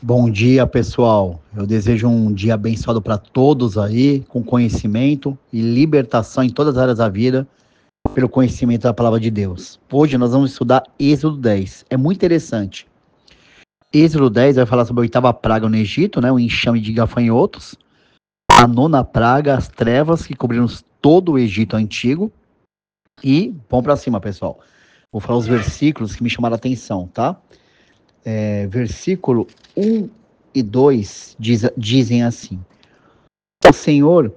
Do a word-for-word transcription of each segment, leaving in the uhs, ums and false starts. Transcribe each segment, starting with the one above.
Bom dia, pessoal. Eu desejo um dia abençoado para todos aí, com conhecimento e libertação em todas as áreas da vida, pelo conhecimento da palavra de Deus. Hoje nós vamos estudar Êxodo dez. É muito interessante. Êxodo dez vai falar sobre a oitava praga no Egito, né, o enxame de gafanhotos. A nona praga, as trevas que cobriram todo o Egito antigo. E vamos para cima, pessoal. Vou falar os versículos que me chamaram a atenção, tá? É, versículo um e dois diz, dizem assim: O Senhor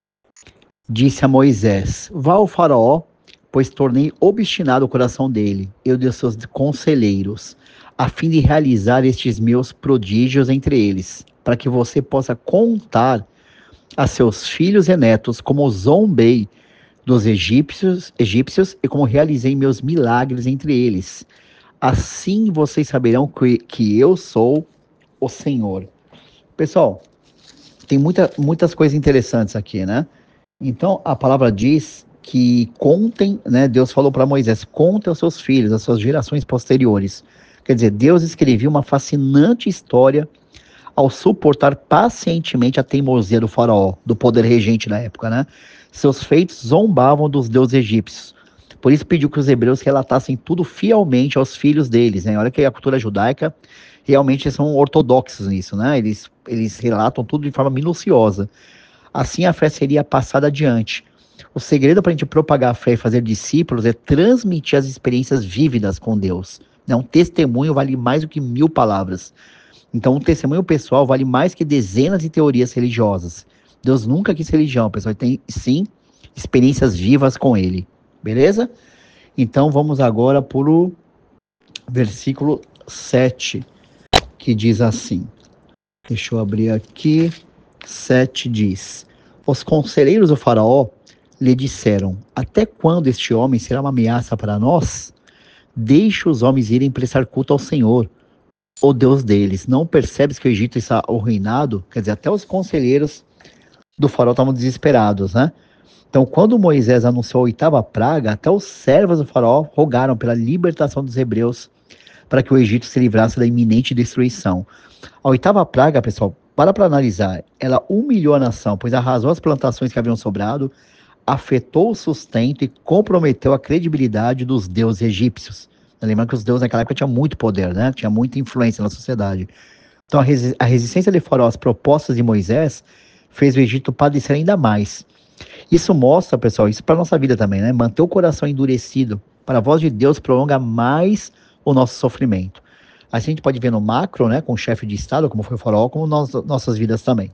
disse a Moisés: Vá ao faraó, pois tornei obstinado o coração dele, eu de seus conselheiros, a fim de realizar estes meus prodígios entre eles, para que você possa contar a seus filhos e netos como zombei dos egípcios, egípcios e como realizei meus milagres entre eles. Assim vocês saberão que, que eu sou o Senhor. Pessoal, tem muita, muitas coisas interessantes aqui, né? Então, a palavra diz que contem, né? Deus falou para Moisés, contem aos seus filhos, às suas gerações posteriores. Quer dizer, Deus escreveu uma fascinante história ao suportar pacientemente a teimosia do faraó, do poder regente na época, né? Seus feitos zombavam dos deuses egípcios. Por isso pediu que os hebreus relatassem tudo fielmente aos filhos deles, né? Olha que a cultura judaica realmente são ortodoxos nisso, né? Eles, eles relatam tudo de forma minuciosa. Assim a fé seria passada adiante. O segredo para a gente propagar a fé e fazer discípulos é transmitir as experiências vívidas com Deus. Né? Um testemunho vale mais do que mil palavras. Então, um testemunho pessoal vale mais que dezenas de teorias religiosas. Deus nunca quis religião, pessoal. Tem, sim, experiências vivas com Ele. Beleza? Então, vamos agora para o versículo sete, que diz assim. Deixa eu abrir aqui. sete diz: Os conselheiros do faraó lhe disseram: Até quando este homem será uma ameaça para nós? Deixe os homens irem prestar culto ao Senhor, o Deus deles. Não percebes que o Egito está arruinado? Quer dizer, até os conselheiros do faraó estavam desesperados, né? Então, quando Moisés anunciou a oitava praga, até os servos do faraó rogaram pela libertação dos hebreus para que o Egito se livrasse da iminente destruição. A oitava praga, pessoal, para para analisar, ela humilhou a nação, pois arrasou as plantações que haviam sobrado, afetou o sustento e comprometeu a credibilidade dos deuses egípcios. Lembrando que os deuses naquela época tinham muito poder, né? Tinha muita influência na sociedade. Então, a, resi- a resistência de Faraó às propostas de Moisés fez o Egito padecer ainda mais. Isso mostra, pessoal, isso para a nossa vida também, né? Manter o coração endurecido para a voz de Deus prolonga mais o nosso sofrimento. Assim a gente pode ver no macro, né, com o chefe de Estado, como foi o Faraó, como nós, nossas vidas também.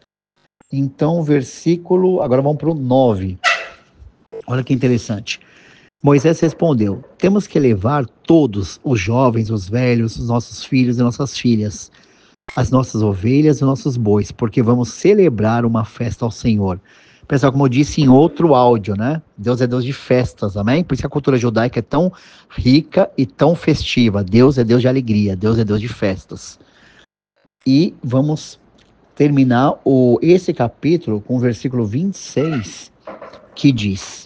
Então, versículo, agora vamos para o nove. Olha que interessante. Moisés respondeu: Temos que levar todos, os jovens, os velhos, os nossos filhos e nossas filhas, as nossas ovelhas e nossos bois, porque vamos celebrar uma festa ao Senhor. Pessoal, como eu disse em outro áudio, né? Deus é Deus de festas, amém? Por isso que a cultura judaica é tão rica e tão festiva. Deus é Deus de alegria, Deus é Deus de festas. E vamos terminar o, esse capítulo com o versículo vinte e seis, que diz: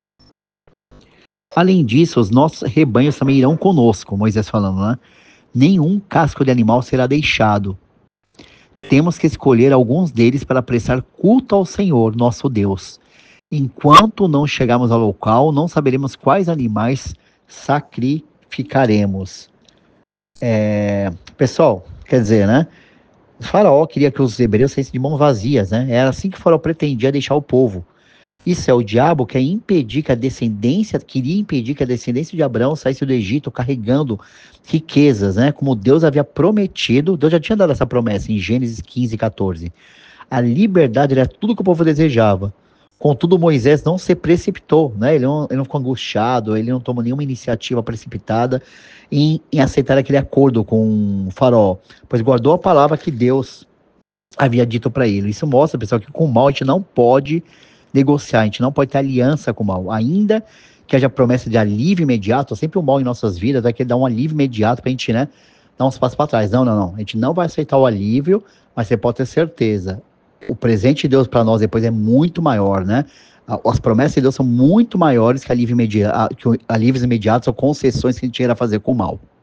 Além disso, os nossos rebanhos também irão conosco, Moisés falando, né? Nenhum casco de animal será deixado. Temos que escolher alguns deles para prestar culto ao Senhor, nosso Deus. Enquanto não chegarmos ao local, não saberemos quais animais sacrificaremos. É, pessoal, quer dizer, né? O faraó queria que os hebreus saíssem de mãos vazias, né? Era assim que o faraó pretendia deixar o povo. Isso é, o diabo quer impedir que a descendência, queria impedir que a descendência de Abraão saísse do Egito carregando riquezas, né? Como Deus havia prometido. Deus já tinha dado essa promessa em Gênesis quinze, quatorze. A liberdade era tudo que o povo desejava. Contudo, Moisés não se precipitou, né? Ele não, ele não ficou angustiado, ele não tomou nenhuma iniciativa precipitada em, em aceitar aquele acordo com o faraó, pois guardou a palavra que Deus havia dito para ele. Isso mostra, pessoal, que com o mal a gente não pode negociar, a gente não pode ter aliança com o mal, ainda que haja promessa de alívio imediato. Sempre o mal em nossas vidas vai querer dar um alívio imediato pra gente, né, dar uns passos para trás. Não, não, não, a gente não vai aceitar o alívio, mas você pode ter certeza, o presente de Deus para nós depois é muito maior, né? As promessas de Deus são muito maiores que, alívio imediato, que alívios imediatos ou concessões que a gente irá fazer com o mal.